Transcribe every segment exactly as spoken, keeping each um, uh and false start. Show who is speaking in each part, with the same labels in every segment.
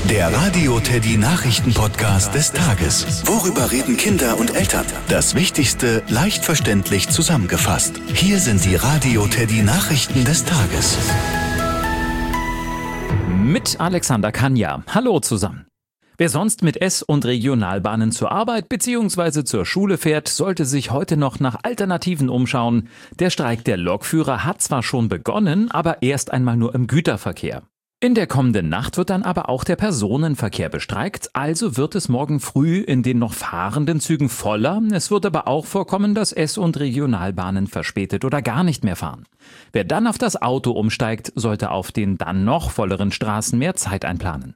Speaker 1: Der Radio Teddy Nachrichten-Podcast des Tages. Worüber reden Kinder und Eltern? Das Wichtigste leicht verständlich zusammengefasst. Hier sind die Radio Teddy Nachrichten des Tages.
Speaker 2: Mit Alexander Kanja. Hallo zusammen. Wer sonst mit S- und Regionalbahnen zur Arbeit bzw. zur Schule fährt, sollte sich heute noch nach Alternativen umschauen. Der Streik der Lokführer hat zwar schon begonnen, aber erst einmal nur im Güterverkehr. In der kommenden Nacht wird dann aber auch der Personenverkehr bestreikt, also wird es morgen früh in den noch fahrenden Zügen voller. Es wird aber auch vorkommen, dass S- und Regionalbahnen verspätet oder gar nicht mehr fahren. Wer dann auf das Auto umsteigt, sollte auf den dann noch volleren Straßen mehr Zeit einplanen.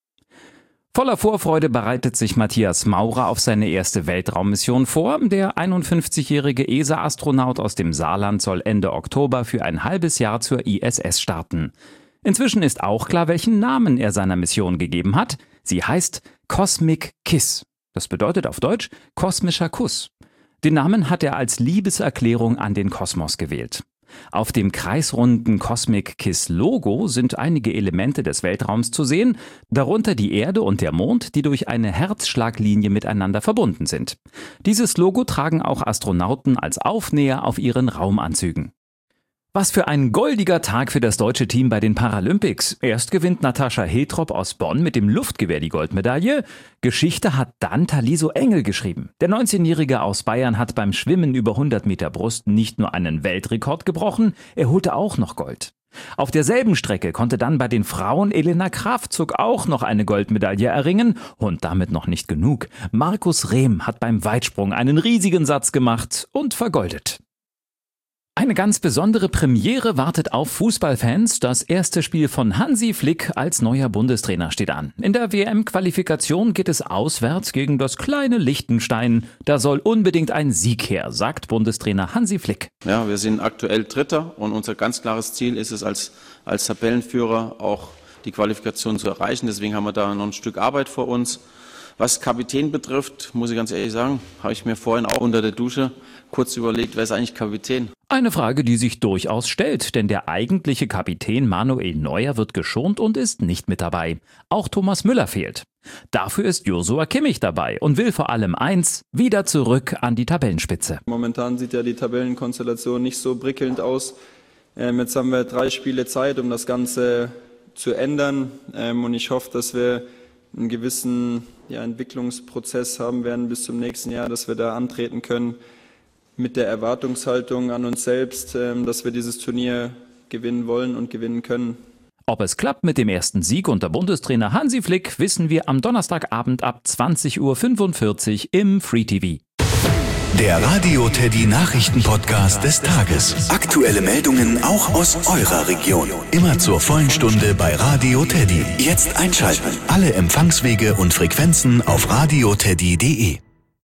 Speaker 2: Voller Vorfreude bereitet sich Matthias Maurer auf seine erste Weltraummission vor. Der einundfünfzigjährige E S A-Astronaut aus dem Saarland soll Ende Oktober für ein halbes Jahr zur I S S starten. Inzwischen ist auch klar, welchen Namen er seiner Mission gegeben hat. Sie heißt Cosmic Kiss. Das bedeutet auf Deutsch kosmischer Kuss. Den Namen hat er als Liebeserklärung an den Kosmos gewählt. Auf dem kreisrunden Cosmic Kiss Logo sind einige Elemente des Weltraums zu sehen, darunter die Erde und der Mond, die durch eine Herzschlaglinie miteinander verbunden sind. Dieses Logo tragen auch Astronauten als Aufnäher auf ihren Raumanzügen. Was für ein goldiger Tag für das deutsche Team bei den Paralympics. Erst gewinnt Natascha Hiltrop aus Bonn mit dem Luftgewehr die Goldmedaille. Geschichte hat dann Taliso Engel geschrieben. Der neunzehnjährige aus Bayern hat beim Schwimmen über hundert Meter Brust nicht nur einen Weltrekord gebrochen, er holte auch noch Gold. Auf derselben Strecke konnte dann bei den Frauen Elena Kraftzug auch noch eine Goldmedaille erringen und damit noch nicht genug. Markus Rehm hat beim Weitsprung einen riesigen Satz gemacht und vergoldet. Eine ganz besondere Premiere wartet auf Fußballfans. Das erste Spiel von Hansi Flick als neuer Bundestrainer steht an. In der W M-Qualifikation geht es auswärts gegen das kleine Liechtenstein. Da soll unbedingt ein Sieg her, sagt Bundestrainer Hansi Flick.
Speaker 3: Ja, wir sind aktuell Dritter und unser ganz klares Ziel ist es, als, als Tabellenführer auch die Qualifikation zu erreichen. Deswegen haben wir da noch ein Stück Arbeit vor uns. Was Kapitän betrifft, muss ich ganz ehrlich sagen, habe ich mir vorhin auch unter der Dusche kurz überlegt, wer ist eigentlich Kapitän?
Speaker 2: Eine Frage, die sich durchaus stellt, denn der eigentliche Kapitän Manuel Neuer wird geschont und ist nicht mit dabei. Auch Thomas Müller fehlt. Dafür ist Joshua Kimmich dabei und will vor allem eins, wieder zurück an die Tabellenspitze.
Speaker 4: Momentan sieht ja die Tabellenkonstellation nicht so prickelnd aus. Ähm, jetzt haben wir drei Spiele Zeit, um das Ganze zu ändern, ähm, und ich hoffe, dass wir einen gewissen ja, Entwicklungsprozess haben werden bis zum nächsten Jahr, dass wir da antreten können mit der Erwartungshaltung an uns selbst, dass wir dieses Turnier gewinnen wollen und gewinnen können.
Speaker 2: Ob es klappt mit dem ersten Sieg unter Bundestrainer Hansi Flick, wissen wir am Donnerstagabend ab zwanzig Uhr fünfundvierzig im Free T V.
Speaker 1: Der Radio Teddy Nachrichten-Podcast des Tages. Aktuelle Meldungen auch aus eurer Region. Immer zur vollen Stunde bei Radio Teddy. Jetzt einschalten. Alle Empfangswege und Frequenzen auf radioteddy punkt de.